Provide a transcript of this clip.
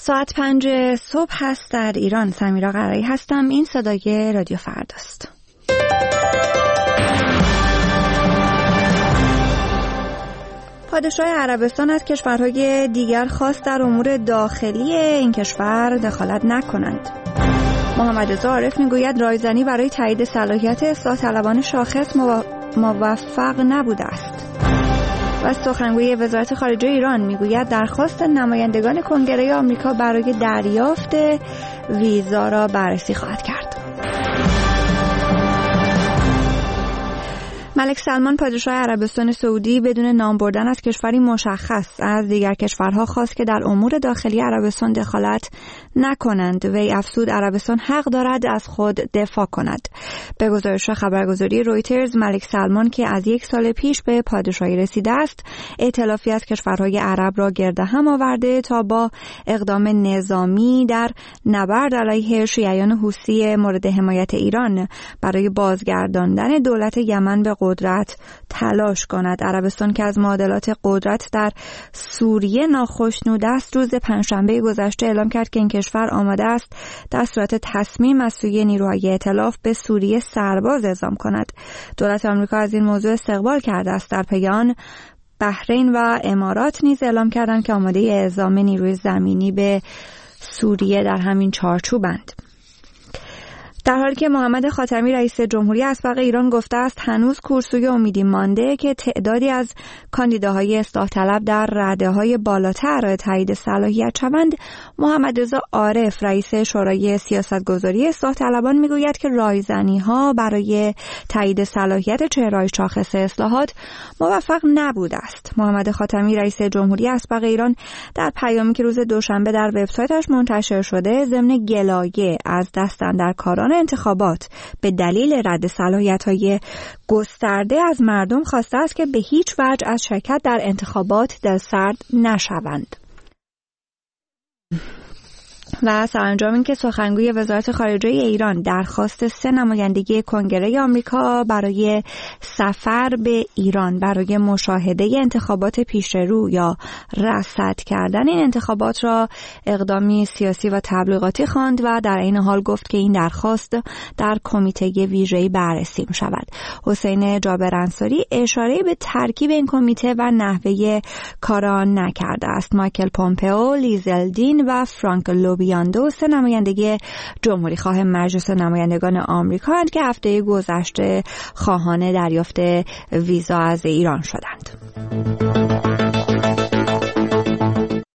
ساعت 5 صبح هست در ایران. سمیرا قرایی هستم. این صدای رادیو فرداست. پادشاه عربستان از کشورهای دیگر خواست در امور داخلی این کشور دخالت نکنند. محمد رضا عارف میگوید رایزنی برای تایید صلاحیت اصلاح طلبان شاخص موفق نبوده است. و سخنگوی وزارت خارجه ایران میگوید درخواست نمایندگان کنگره آمریکا برای دریافت ویزا را بررسی خواهد کرد. ملک سلمان پادشاه عربستان سعودی بدون نام بردن از کشوری مشخص از دیگر کشورها خواست که در امور داخلی عربستان دخالت نکنند. وی افزود عربستان حق دارد از خود دفاع کند. به گزارش خبرگزاری رویترز، ملک سلمان که از 1 سال پیش به پادشاهی رسیده است، ائتلافی از کشورهای عرب را گرد هم آورده تا با اقدام نظامی در نبرد علیه شیعیان حوثی مورد حمایت ایران برای بازگرداندن دولت یمن به قدرت تلاش کند. عربستان که از معادلات قدرت در سوریه ناخشنود است، روز پنجشنبه گذشته اعلام کرد که این کشور آماده است در صورت تصمیم از سوی نیروهای ائتلاف به سوریه سرباز اعزام کند. دولت آمریکا از این موضوع استقبال کرده است. در پی آن بحرین و امارات نیز اعلام کردند که آماده اعزام نیروی زمینی به سوریه در همین چارچوبند. در حالی که محمد خاتمی رئیس جمهوری اسبق ایران گفته است هنوز کورسوی امیدی مانده که تعدادی از کاندیداهای اصلاح طلب در رده‌های بالاتر تایید صلاحیت شوند، محمد رضا عارف رئیس شورای سیاستگذاری اصلاح طلبان میگوید که رایزنی‌ها برای تایید صلاحیت چهره‌های شاخص اصلاحات موفق نبوده است. محمد خاتمی رئیس جمهوری اسبق ایران در پیامی که روز دوشنبه در وبسایتش منتشر شده ضمن گلایه از دست اندرکاران انتخابات به دلیل رد صلاحیت‌های گسترده از مردم خواسته است که به هیچ وجه از شرکت در انتخابات دلسرد نشوند. و سرانجام این که سخنگوی وزارت خارجه ایران درخواست 3 نمایندگی کنگره آمریکا برای سفر به ایران برای مشاهده انتخابات پیشرو یا رصد کردن این انتخابات را اقدامی سیاسی و تبلیغاتی خواند و در این حال گفت که این درخواست در کمیته ویژه‌ای بررسی می‌شود. حسین جابر انصاری اشاره به ترکیب این کمیته و نحوه کار آن نکرده است. مایکل پومپئو، لیز الدین و فرانک لوبیاندو 3 نمایندگی جمهوری خواه مجلس نمایندگان آمریکا اند که هفته گذشته خواهان دریافت ویزا از ایران شدند.